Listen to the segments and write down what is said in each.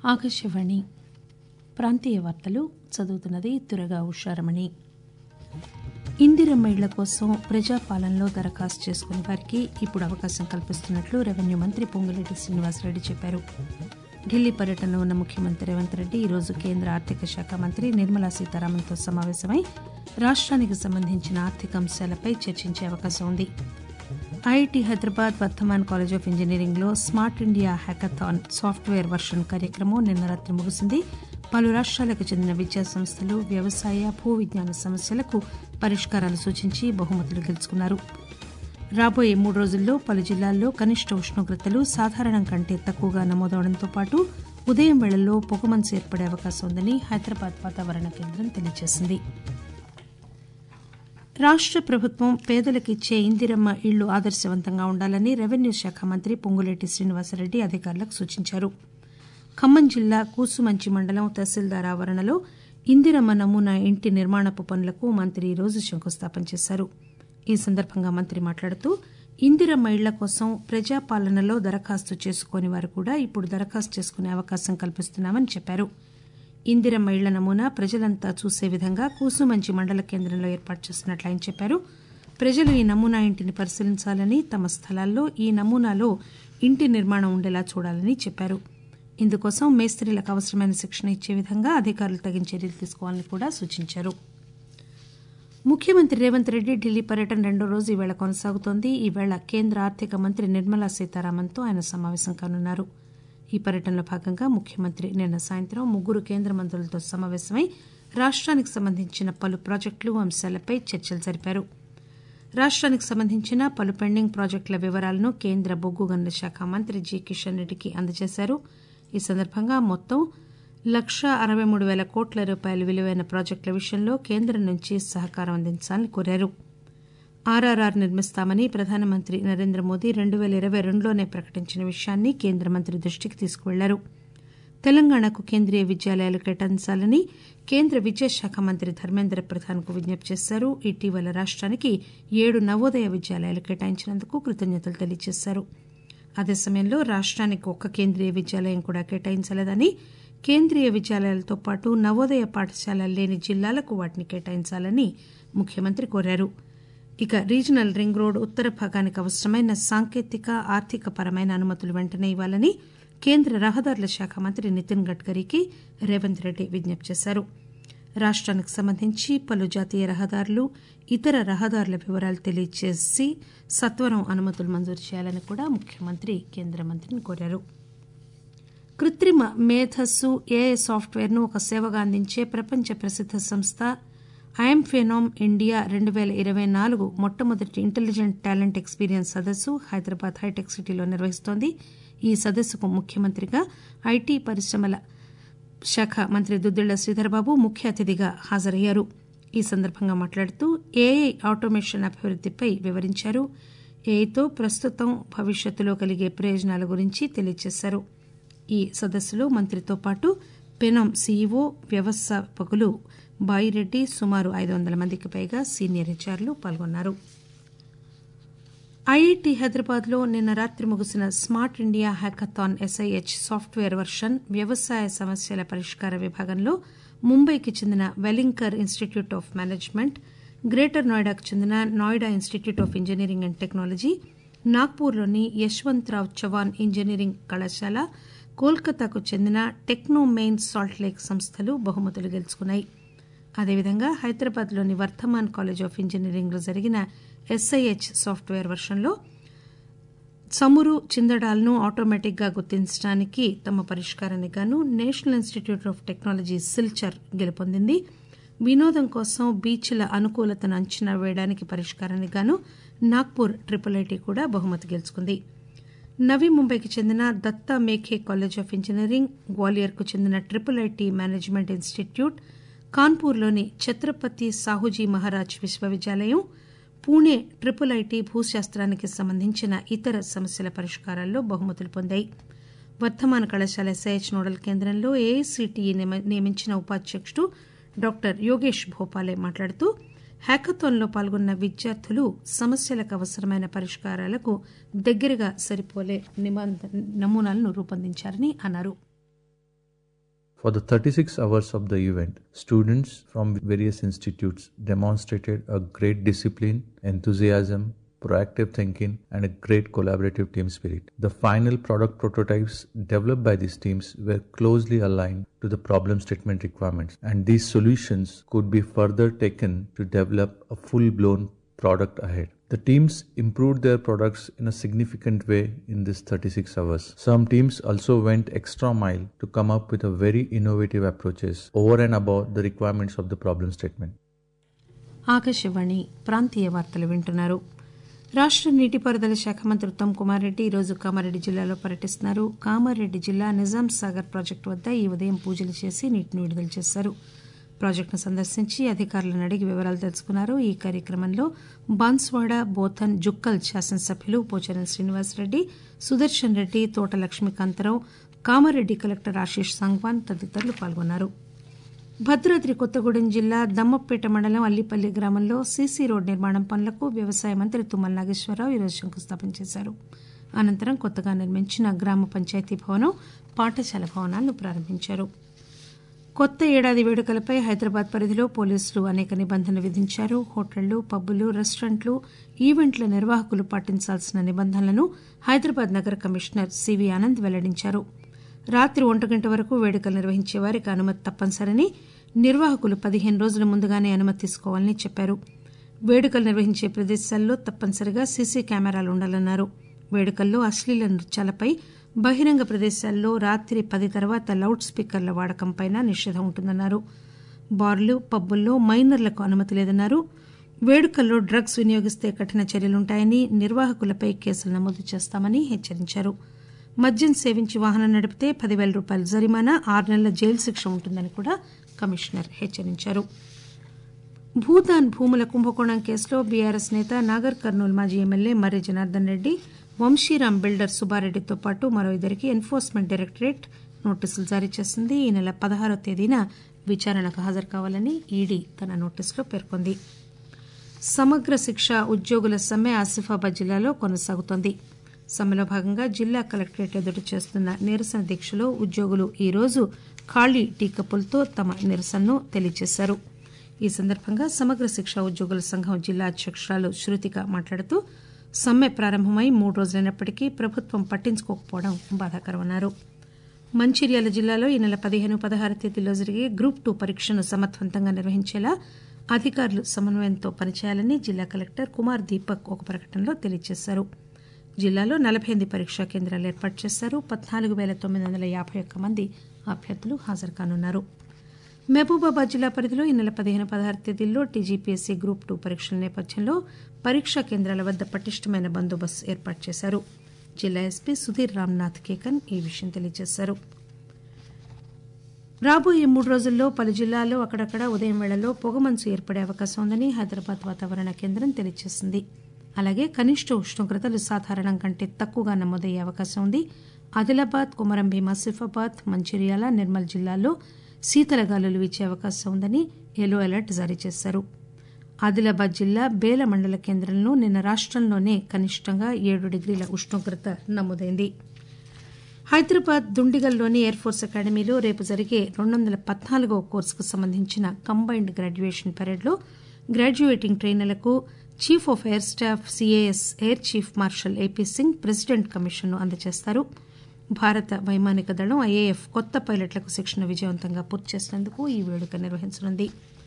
ఆకాశవాణి ప్రాంతీయ వార్తలు చదువుతున్నది తురగా ఉషారమణి. ఇందిరమ్మ ఇళ్ల కోసం ప్రజాపాలనలో దరఖాస్తు చేసుకునే వారికి ఇప్పుడు అవకాశం కల్పిస్తున్నట్లు రెవెన్యూ మంత్రి పొంగులేటి శ్రీనివాసరెడ్డి చెప్పారు. ఢిల్లీ పర్యటనలో ఉన్న ముఖ్యమంత్రి రేవంత్ రెడ్డి ఈరోజు కేంద్ర ఆర్థిక శాఖ మంత్రి నిర్మలా సీతారామన్తో సమావేశమై రాష్ట్రానికి సంబంధించిన ఆర్థిక అంశాలపై చర్చించే అవకాశం ఉంది. IIT Hyderabad Vardhaman college of ఇంజనీరింగ్లో Smart India Hackathon software version కార్యక్రమం నిన్న రాత్రి ముగిసింది. పలు రాష్ట్రాలకు చెందిన విద్యా సంస్థలు వ్యవసాయ భూ విజ్ఞాన సమస్యలకు పరిష్కారాలు సూచించి బహుమతులు గెలుచుకున్నారు. రాబోయే 3 రోజుల్లో పలు జిల్లాల్లో కనిష్ట ఉష్ణోగ్రతలు సాధారణం కంటే తక్కువగా నమోదవడంతో పాటు ఉదయం వేళల్లో పొగమంచు ఏర్పడే అవకాశం ఉందని హైదరాబాద్ వాతావరణ కేంద్రం తెలియజేసింది. రాష్ట ప్రభుత్వం పేదలకు ఇచ్చే ఇందిరమ్మ ఇళ్లు ఆదర్శవంతంగా ఉండాలని రెవెన్యూ శాఖ మంత్రి పొంగులేటి శ్రీనివాసరెడ్డి అధికారులకు సూచించారు. ఖమ్మం జిల్లా కూసుమంచి మండలం తహసీల్దార్ ఆవరణలో ఇందిరమ్మ నమూనా ఇంటి నిర్మాణపు పనులకు మంత్రి ఈరోజు శంకుస్థాపన చేశారు. ఈ సందర్భంగా మంత్రి మాట్లాడుతూ ఇందిరమ్మ ఇళ్ల కోసం ప్రజాపాలనలో దరఖాస్తు చేసుకోని వారు కూడా ఇప్పుడు దరఖాస్తు చేసుకునే అవకాశం కల్పిస్తున్నామని చెప్పారు. ఇందిరమ్మ ఇళ్ల నమూనా ప్రజలంతా చూసే విధంగా కూసుమంచి మండల కేంద్రంలో ఏర్పాటు చేస్తున్నట్లు ఆయన చెప్పారు. ప్రజలు ఈ నమూనా ఇంటిని పరిశీలించాలని, తమ స్థలాల్లో ఈ నమూనాలో ఇంటి నిర్మాణం ఉండేలా చూడాలని చెప్పారు. ఇందుకోసం మేస్త్రీలకు అవసరమైన శిక్షణ ఇచ్చే విధంగా అధికారులు తగిన చర్యలు తీసుకోవాలని కూడా సూచించారు. ముఖ్యమంత్రి రేవంత్ రెడ్డి ఢిల్లీ పర్యటన 2వ రోజు ఈవేళ కొనసాగుతోంది. ఈవేళ కేంద్ర ఆర్థిక మంత్రి నిర్మలా సీతారామన్తో ఆయన సమావేశం కానున్నారు. ఈ పర్యటనలో భాగంగా ముఖ్యమంత్రి నిన్న సాయంత్రం 3 కేంద్ర మంత్రులతో సమావేశమై రాష్ట్రానికి సంబంధించిన పలు ప్రాజెక్టులు అంశాలపై చర్చలు జరిపారు. రాష్ట్రానికి సంబంధించిన పలు పెండింగ్ ప్రాజెక్టుల వివరాలను కేంద్ర బొగ్గు గనుల శాఖ మంత్రి జి కిషన్ రెడ్డికి అందజేశారు. ఈ సందర్భంగా మొత్తం 1,63,000 కోట్ల రూపాయల విలువైన ప్రాజెక్టుల విషయంలో కేంద్రం నుంచి సహకారం అందించాలని కోరారు. ఆర్ఆర్ఆర్ నిర్మిస్తామని ప్రధానమంత్రి నరేంద్ర మోదీ 2022లోనే ప్రకటించిన విషయాన్ని కేంద్ర మంత్రి దృష్టికి తీసుకువెళ్లారు. తెలంగాణకు కేంద్రీయ విద్యాలయాలు కేటాయించాలని కేంద్ర విద్యాశాఖ మంత్రి ధర్మేంద్ర ప్రధాన్కు విజ్ఞప్తి చేశారు. ఇటీవల రాష్ట్రానికి 7 నవోదయ విద్యాలయాలు కేటాయించినందుకు కృతజ్ఞతలు తెలియజేశారు. అదే సమయంలో రాష్ట్రానికి 1 కేంద్రీయ విద్యాలయం కూడా కేటాయించలేదని, కేంద్రీయ విద్యాలయాలతో పాటు నవోదయ పాఠశాలలు లేని జిల్లాలకు వాటిని కేటాయించాలని ముఖ్యమంత్రి కోరారు. ఇక రీజనల్ రింగ్ రోడ్ ఉత్తర భాగానికి అవసరమైన సాంకేతిక ఆర్థిక పరమైన అనుమతులు వెంటనే ఇవ్వాలని కేంద్ర రహదారుల శాఖ మంత్రి నితిన్ గడ్కరీకి రేవంత్ రెడ్డి విజ్ఞప్తి చేశారు. రాష్ట్రానికి సంబంధించి పలు జాతీయ రహదారులు, ఇతర రహదారుల వివరాలు తెలియజేసి సత్వరం అనుమతులు మంజూరు చేయాలని కూడా ముఖ్యమంత్రి కేంద్ర మంత్రిని కోరారు. కృత్రిమ మేధస్సు ఏఐ సాఫ్ట్వేర్ను ఒక సేవగా అందించే ప్రపంచ ప్రసిద్ధ సంస్థ ఐఎంఫెనోమ్ ఇండియా 2024 మొట్టమొదటి ఇంటెలిజెంట్ టాలెంట్ ఎక్స్పీరియన్స్ సదస్సు హైదరాబాద్ హైటెక్ సిటీలో నిర్వహిస్తోంది. ఈ సదస్సుకు ముఖ్యమంత్రిగా ఐటీ పరిశ్రమల శాఖ మంత్రి దుద్దిళ్ల శ్రీధర్బాబు ముఖ్య అతిథిగా హాజరయ్యారు. ఈ సందర్భంగా మాట్లాడుతూ ఏఐ ఆటోమేషన్ అభివృద్దిపై వివరించారు. ఏఐతో ప్రస్తుతం భవిష్యత్తులో కలిగే ప్రయోజనాల గురించి తెలియజేశారు. ఈ సదస్సులో మంత్రితో పాటు పెనోమ్ సీఈఓ, వ్యవస్థాపకులు బాయిరెడ్డి, సుమారు 500 మందికి పైగా సీనియర్ హెచ్ఆర్లు పాల్గొన్నారు. ఐఐటీ హైదరాబాద్లో నిన్న రాత్రి ముగిసిన Smart India Hackathon SIH software version వ్యవసాయ సమస్యల పరిష్కార విభాగంలో ముంబైకి చెందిన Welingkar institute of management, Greater నోయిడాకు చెందిన Noida institute of engineering and technology, నాగ్పూర్లోని యశ్వంతరావ్ చవాన్ ఇంజనీరింగ్ కళాశాల, కోల్కతాకు చెందిన టెక్నోమెయిన్ సాల్ట్ లేక్ సంస్థలు బహుమతులు గెలుచుకున్నాయి. అదేవిధంగా హైదరాబాద్లోని వర్ధమాన్ కాలేజ్ ఆఫ్ ఇంజనీరింగ్లో జరిగిన ఎస్ఐహెచ్ సాఫ్ట్వేర్ వర్షన్లో చమురు, చిందడాలను ఆటోమేటిక్గా గుర్తించడానికి తమ పరిష్కారానికి గాను national institute of technology Silchar గెలుపొందింది. వినోదం కోసం బీచ్ల అనుకూలతను అంచనా వేయడానికి పరిష్కారానికి గాను నాగ్పూర్ ఐఐటీ కూడా బహుమతి గెలుచుకుంది. నవీ ముంబైకి చెందిన Datta Meghe college of engineering, గ్వాలియర్కు చెందిన ఐఐటీ మేనేజ్మెంట్ ఇన్స్టిట్యూట్, కాన్పూర్లోని ఛత్రపతి సాహుజీ మహారాజ్ విశ్వవిద్యాలయం, పూణే ఐఐటీ భూశాస్త్రానికి సంబంధించిన ఇతర సమస్యల పరిష్కారాల్లో బహుమతులు పొందాయి. వర్ధమాన కళాశాల ఎస్ఐహెచ్ నోడల్ కేంద్రంలో ఏఐసిటిఈ నియమించిన ఉపాధ్యక్షుడు డాక్టర్ యోగేష్ భోపాలే మాట్లాడుతూ హ్యాకథాన్లో పాల్గొన్న విద్యార్థులు సమస్యలకు అవసరమైన పరిష్కారాలకు దగ్గరగా సరిపోలే నమూనాలను రూపొందించారని అన్నారు. For the 36 hours of the event, students from various institutes demonstrated a great discipline, enthusiasm, proactive thinking, and a great collaborative team spirit. The final product prototypes developed by these teams were closely aligned to the problem statement requirements, and these solutions could be further taken to develop a full-blown product ahead. The teams improved their products in a significant way in this 36 hours. Some teams also went extra mile to come up with a very innovative approaches over and above the requirements of the problem statement. Akashvani ప్రాంతీయ వార్తలు వింటున్నారు. రాష్ట్ర నీటిపారుదల శాఖ మంత్రి ఉత్తమ్ కుమార్ రెడ్డి ఈరోజు కామారెడ్డి జిల్లాలో పర్యటిస్తున్నారు. కామారెడ్డి జిల్లా నిజాం సాగర్ ప్రాజెక్టు వద్ద ఈ ఉదయం పూజలు చేసి నీటిని విడుదల చేశారు. ప్రాజెక్టును సందర్శించి అధికారులను అడిగి వివరాలు తెలుసుకున్నారు. ఈ కార్యక్రమంలో బాన్స్వాడ, బోథన్, జుక్కల్ శాసనసభ్యులు పోచారం శ్రీనివాసరెడ్డి, సుదర్శన్ రెడ్డి, తోట లక్ష్మీకాంతరావు, కామారెడ్డి కలెక్టర్ ఆశీష్ సంగ్వాన్ తదితరులు పాల్గొన్నారు. భద్రాద్రి కొత్తగూడెం జిల్లా దమ్మపేట మండలం అల్లిపల్లి గ్రామంలో సీసీ రోడ్ నిర్మాణం పనులకు వ్యవసాయ మంత్రి తుమ్మల నాగేశ్వరరావు ఈరోజు శంకుస్థాపన చేశారు. అనంతరం కొత్తగా నిర్మించిన గ్రామ పంచాయతీ భవనం, పాఠశాల భవనాలను ప్రారంభించారు. కొత్త ఏడాది వేడుకలపై హైదరాబాద్ పరిధిలో పోలీసులు అనేక నిబంధనలు విధించారు. హోటళ్లు, పబ్బులు, రెస్టారెంట్లు, ఈవెంట్ల నిర్వాహకులు పాటించాల్సిన నిబంధనలను హైదరాబాద్ నగర కమిషనర్ సివి ఆనంద్ వెల్లడించారు. రాత్రి 1 గంట వరకు వేడుకలు నిర్వహించే వారికి అనుమతి తప్పనిసరని, నిర్వాహకులు 15 రోజుల ముందుగానే అనుమతి తీసుకోవాలని చెప్పారు. వేడుకలు నిర్వహించే ప్రదేశాల్లో తప్పనిసరిగా సీసీ కెమెరాలు ఉండాలన్నారు. వేడుకల్లో అశ్లీల నృత్యాలపై, బహిరంగ ప్రదేశాల్లో రాత్రి 10 తర్వాత లౌడ్ స్పీకర్ల వాడకంపై నిషేధం ఉంటుందన్నారు. బార్లు, పబ్బుల్లో మైనర్లకు అనుమతి లేదన్నారు. వేడుకల్లో డ్రగ్స్ వినియోగిస్తే కఠిన చర్యలుంటాయని, నిర్వాహకులపై కేసులు నమోదు చేస్తామని హెచ్చరించారు. మద్యం సేవించి వాహనం నడిపితే 10,000 రూపాయల జరిమానా, 6 నెలల జైలు శిక్ష ఉంటుందని కూడా కమిషనర్ హెచ్చరించారు. భూదాన్ భూముల కుంభకోణం కేసులో బీఆర్ఎస్ నేత నాగర్ కర్నూల్ మాజీ ఎమ్మెల్యే మర్రి జనార్దన్ రెడ్డి, వంశీరాం బిల్డర్ సుబ్బారెడ్డితో పాటు మరో ఇద్దరికి ఎన్ఫోర్స్మెంట్ డైరెక్టరేట్ నోటీసులు జారీ చేసింది. ఈ నెల 16వ తేదీన విచారణకు హాజరు కావాలని ఈడీ తన నోటీసులో పేర్కొంది. సమగ్ర శిక్ష ఉద్యోగుల సమ్మె ఆసిఫాబాద్ జిల్లాలో కొనసాగుతోంది. సమ్మెలో భాగంగా జిల్లా కలెక్టరేట్ ఎదుట చేస్తున్న నిరసన దీక్షలో ఉద్యోగులు ఈరోజు ఖాళీ టీ కప్పులతో తమ నిరసనను తెలియజేశారు. ఈ సందర్భంగా సమగ్ర శిక్ష ఉద్యోగుల సంఘం జిల్లా అధ్యక్షురాలు శృతిక మాట్లాడుతూ సమ్మె ప్రారంభమై 3 రోజులైనప్పటికీ ప్రభుత్వం పట్టించుకోకపోవడం బాధాకరమన్నారు. మంచిర్యాల జిల్లాలో ఈ నెల 15, 16 తేదీల్లో జరిగే గ్రూప్ 2 పరీక్షను సమర్థవంతంగా నిర్వహించేలా అధికారులు సమన్వయంతో పనిచేయాలని జిల్లా కలెక్టర్ కుమార్ దీపక్ ఒక ప్రకటనలో తెలియజేశారు. జిల్లాలో 48 పరీక్షా కేంద్రాలు ఏర్పాటు చేశారు. 14,951 మంది అభ్యర్థులు హాజరు కానున్నారు. మహబూబాబాద్ జిల్లా పరిధిలో ఈ నెల 15, 16 తేదీల్లో టీజీపీఎస్సీ గ్రూప్ 2 పరీక్షల నేపథ్యంలో పరీక్షా కేంద్రాల వద్ద పటిష్టమైన బందోబస్తు ఏర్పాటు చేశారు. జిల్లా ఎస్పీ సుధీర్ రామ్నాథ్ కేకన్ ఈ విషయం తెలియజేశారు. రాబోయే 3 రోజుల్లో పలు జిల్లాల్లో అక్కడక్కడ ఉదయం వేళల్లో పొగమంచు ఏర్పడే అవకాశం ఉందని హైదరాబాద్ వాతావరణ కేంద్రం తెలియజేసింది. అలాగే కనిష్ట ఉష్ణోగ్రతలు సాధారణం కంటే తక్కువగా నమోదయ్యే అవకాశం ఉంది. ఆదిలాబాద్, కొమరంభీం, ఆసిఫాబాద్, మంచిర్యాల, నిర్మల్ జిల్లాల్లో శీతల గాలులు వీచే అవకాశం ఉందని ఎల్లో అలర్ట్ జారీ చేశారు. ఆదిలాబాద్ జిల్లా బేల మండల కేంద్రంలో నిన్న రాష్టంలోనే కనిష్టంగా 7 డిగ్రీల ఉష్ణోగ్రత నమోదైంది. హైదరాబాద్ దుండిగల్లోని ఎయిర్ ఫోర్స్ అకాడమీలో రేపు జరిగే 214వ కోర్సుకు సంబంధించిన కంబైన్డ్ గ్రాడ్యుయేషన్ పరేడ్లో గ్రాడ్యుయేటింగ్ ట్రైనర్లకు chief of air staff CAS air chief marshal AP Singh president కమిషన్ను అందజేస్తారు. భారత వైమానిక దళం ఐఏఎఫ్ కొత్త పైలట్లకు శిక్షణ విజయవంతంగా పూర్తి చేసినందుకు ఈ వేడుక నిర్వహించనుంది.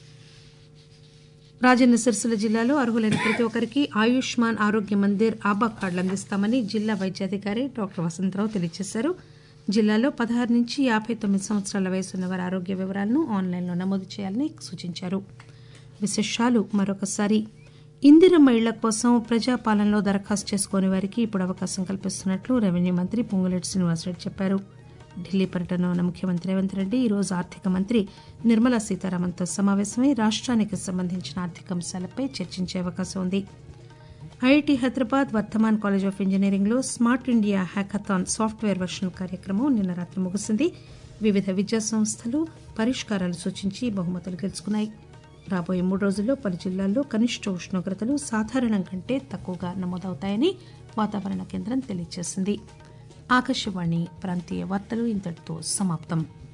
రాజన్న సిరిసిల్ల జిల్లాలో అర్హులైన ప్రతి ఒక్కరికి ఆయుష్మాన్ ఆరోగ్య మందిర్ ఆబా కార్డులు అందిస్తామని జిల్లా వైద్యాధికారి డాక్టర్ వసంతరావు తెలియజేశారు. జిల్లాలో 16 నుంచి 59 సంవత్సరాల వయసున్న వారి ఆరోగ్య వివరాలను ఆన్లైన్లో నమోదు చేయాలని సూచించారు. విశేషాలు మరొకసారి. ఇందిరమ్మ ఇళ్ల కోసం ప్రజాపాలనలో దరఖాస్తు చేసుకోని వారికి ఇప్పుడు అవకాశం కల్పిస్తున్నట్లు రెవెన్యూ మంత్రి పొంగులేటి శ్రీనివాసరెడ్డి చెప్పారు. ఢిల్లీ పర్యటనలో ఉన్న ముఖ్యమంత్రి రేవంత్ రెడ్డి ఈరోజు ఆర్థిక మంత్రి నిర్మలా సీతారామన్తో సమావేశమై రాష్ట్రానికి సంబంధించిన ఆర్థిక అంశాలపై చర్చించే అవకాశం ఉంది. IIT Hyderabad Vardhaman college of ఇంజనీరింగ్లో Smart India Hackathon software version కార్యక్రమం నిన్న రాత్రి ముగిసింది. వివిధ విద్యా సంస్థలు పరిష్కారాలు సూచించి బహుమతులు గెలుచుకున్నాయి. రాబోయే 3 రోజుల్లో పలు జిల్లాల్లో కనిష్ట ఉష్ణోగ్రతలు సాధారణం కంటే తక్కువగా నమోదవుతాయని వాతావరణ కేంద్రం తెలియజేసింది. ఆకాశవాణి ప్రాంతీయ వార్తలు ఇంతటితో సమాప్తం.